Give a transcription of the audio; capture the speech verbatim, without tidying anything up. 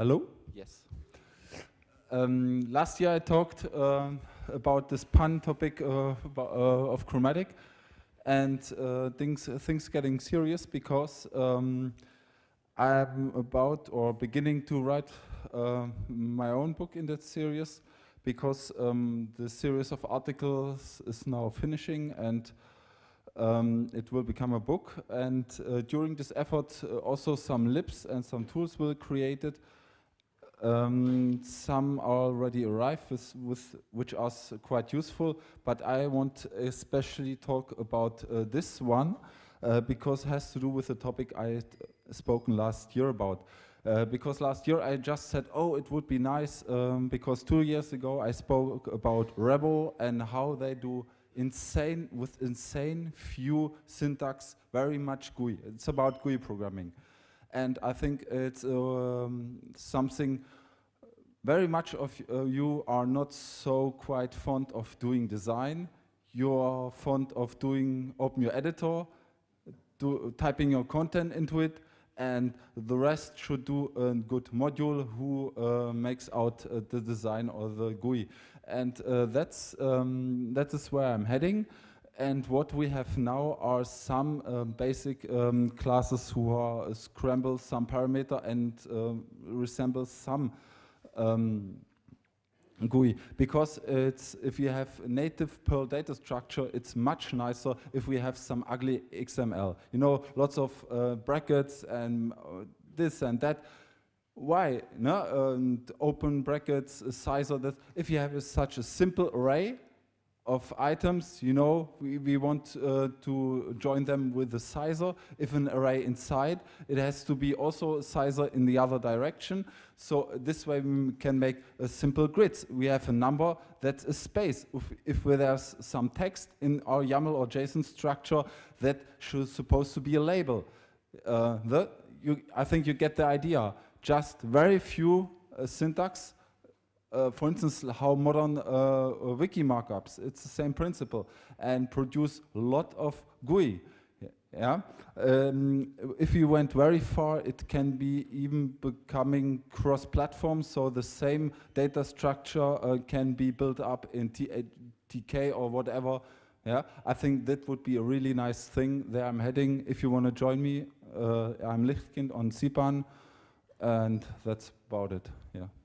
Hello? Yes. Um, last year I talked uh, about this pun topic uh, about, uh, of chromatic, and uh, things things getting serious because um, I'm about or beginning to write uh, my own book in that series, because um, the series of articles is now finishing, and um, it will become a book. And uh, during this effort, uh, also some libs and some tools will be created. Um, some already arrived, with, with which are quite useful, but I want especially talk about uh, this one uh, because it has to do with the topic I had spoken last year about. Uh, because last year I just said, oh, it would be nice, um, because two years ago I spoke about Rebo and how they do insane, with insane few syntax, very much G U I. It's about G U I programming. And I think it's um, something very much of uh, you are not so quite fond of doing design. You are fond of doing open your editor, do, typing your content into it, and the rest should do a good module who uh, makes out uh, the design or the G U I. And uh, that's, um, that is where I'm heading. And what we have now are some uh, basic um, classes who are scramble some parameter and uh, resemble some um, G U I. Because it's, if you have a native Perl data structure, it's much nicer if we have some ugly X M L. You know, lots of uh, brackets and uh, this and that. Why? No? And open brackets, a size of that. If you have a, such a simple array of items, you know, we, we want uh, to join them with a sizer. If an array inside, it has to be also a sizer in the other direction. So this way we can make a simple grids. We have a number that's a space. If, if there's some text in our YAML or JSON structure, that should supposed to be a label. Uh, the, you, I think you get the idea. Just very few uh, syntax. Uh, for instance, how modern uh, wiki markups, it's the same principle, and produce a lot of G U I. Yeah. Um, if you went very far, it can be even becoming cross-platform, so the same data structure uh, can be built up in T K or whatever. Yeah, I think that would be a really nice thing. There I'm heading. If you want to join me, uh, I'm Lichtkind on C P A N, and that's about it. Yeah.